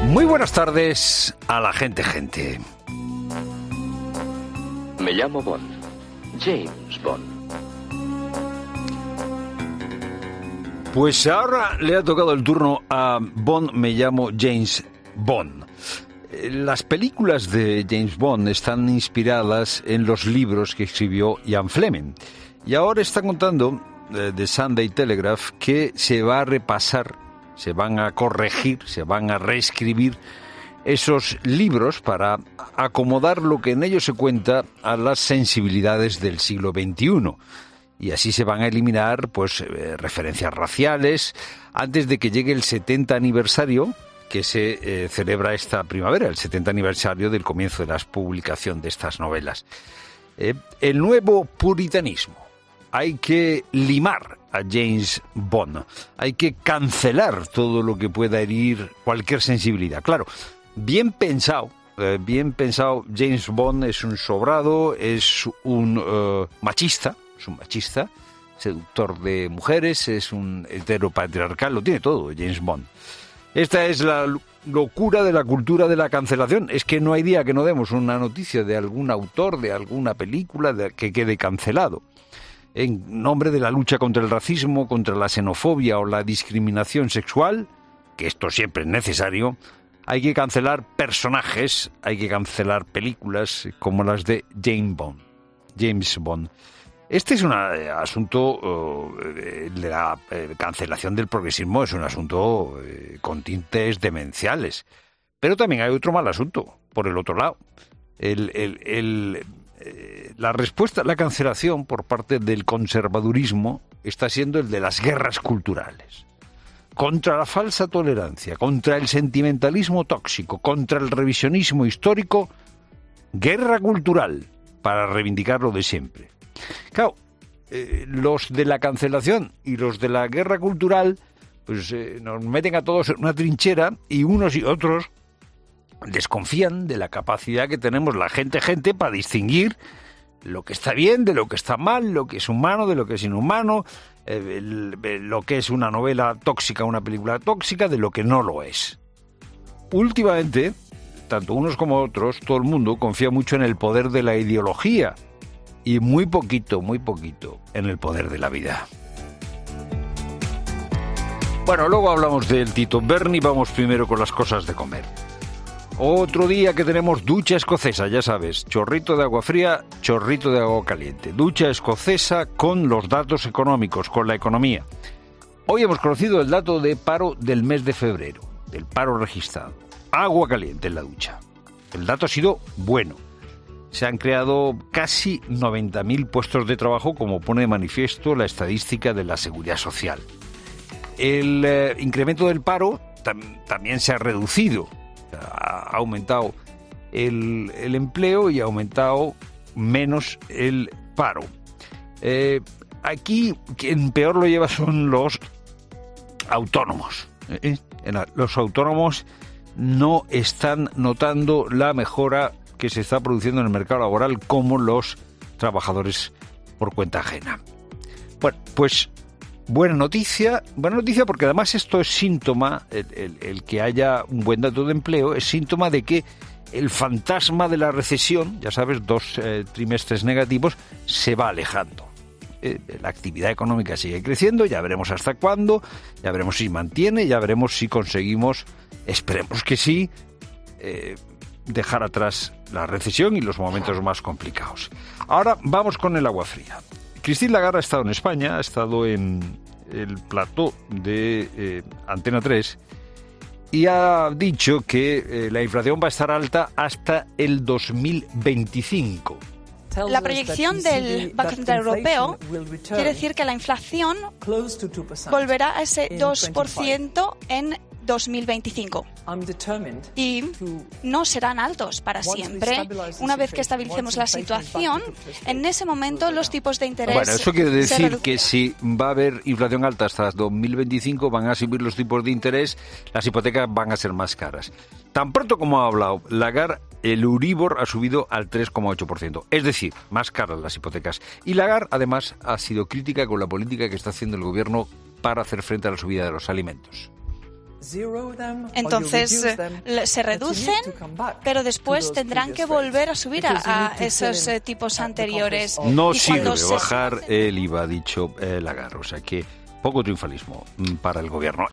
Muy buenas tardes a la gente. Me llamo Bond. James Bond. Pues ahora le ha tocado el turno a Bond, me llamo James Bond. Las películas de James Bond están inspiradas en los libros que escribió Ian Fleming. Y ahora está contando The Sunday Telegraph que se va a repasar, se van a corregir, se van a reescribir esos libros para acomodar lo que en ellos se cuenta a las sensibilidades del siglo XXI. Y así se van a eliminar referencias raciales antes de que llegue el 70 aniversario que se celebra esta primavera, el 70 aniversario del comienzo de la publicación de estas novelas. El nuevo puritanismo. Hay que limar a James Bond. Hay que cancelar todo lo que pueda herir cualquier sensibilidad. Claro, bien pensado, James Bond es un sobrado, es un machista, seductor de mujeres, es un heteropatriarcal, lo tiene todo James Bond. Esta es la locura de la cultura de la cancelación. Es que no hay día que no demos una noticia de algún autor, de alguna película que quede cancelado. En nombre de la lucha contra el racismo, contra la xenofobia o la discriminación sexual, que esto siempre es necesario, hay que cancelar personajes, hay que cancelar películas como las de James Bond. Este es un asunto de la cancelación del progresismo, es un asunto con tintes demenciales. Pero también hay otro mal asunto, por el otro lado. La respuesta a la cancelación por parte del conservadurismo está siendo el de las guerras culturales. Contra la falsa tolerancia, contra el sentimentalismo tóxico, contra el revisionismo histórico, guerra cultural para reivindicar lo de siempre. Claro, los de la cancelación y los de la guerra cultural nos meten a todos en una trinchera y unos y otros desconfían de la capacidad que tenemos la gente para distinguir lo que está bien de lo que está mal, lo que es humano de lo que es inhumano, lo que es una novela tóxica, una película tóxica, de lo que no lo es. Últimamente, tanto unos como otros, todo el mundo confía mucho en el poder de la ideología y muy poquito en el poder de la vida. Bueno, luego hablamos del Tito Berni, vamos primero con las cosas de comer. Otro día que tenemos ducha escocesa, ya sabes, chorrito de agua fría, chorrito de agua caliente. Ducha escocesa con los datos económicos, con la economía. Hoy hemos conocido el dato de paro del mes de febrero, del paro registrado. Agua caliente en la ducha. El dato ha sido bueno. Se han creado casi 90.000 puestos de trabajo, como pone de manifiesto la estadística de la Seguridad Social. El incremento del paro también se ha reducido. Ha aumentado el empleo y ha aumentado menos el paro. Aquí quien peor lo lleva son los autónomos. Los autónomos no están notando la mejora que se está produciendo en el mercado laboral como los trabajadores por cuenta ajena. Bueno, pues buena noticia porque además esto es síntoma, el que haya un buen dato de empleo, es síntoma de que el fantasma de la recesión, ya sabes, 2 trimestres negativos, se va alejando. La actividad económica sigue creciendo, ya veremos hasta cuándo, ya veremos si mantiene, ya veremos si conseguimos, esperemos que sí, dejar atrás la recesión y los momentos más complicados. Ahora vamos con el agua fría. Christine Lagarde ha estado en España, ha estado en el plató de Antena 3 y ha dicho que la inflación va a estar alta hasta el 2025. La proyección del Banco Central Europeo quiere decir que la inflación volverá a ese 2% en 2025. Y no serán altos para siempre. Una vez que estabilicemos la situación, en ese momento los tipos de interés... Bueno, eso quiere decir que si va a haber inflación alta hasta 2025, van a subir los tipos de interés, las hipotecas van a ser más caras. Tan pronto como ha hablado Lagarde, el Euribor ha subido al 3,8%. Es decir, más caras las hipotecas. Y Lagarde, además, ha sido crítica con la política que está haciendo el gobierno para hacer frente a la subida de los alimentos. Entonces se reducen, pero después tendrán que volver a subir a esos tipos anteriores. No sirve bajar el IVA, ha dicho Lagarde. O sea que poco triunfalismo para el gobierno.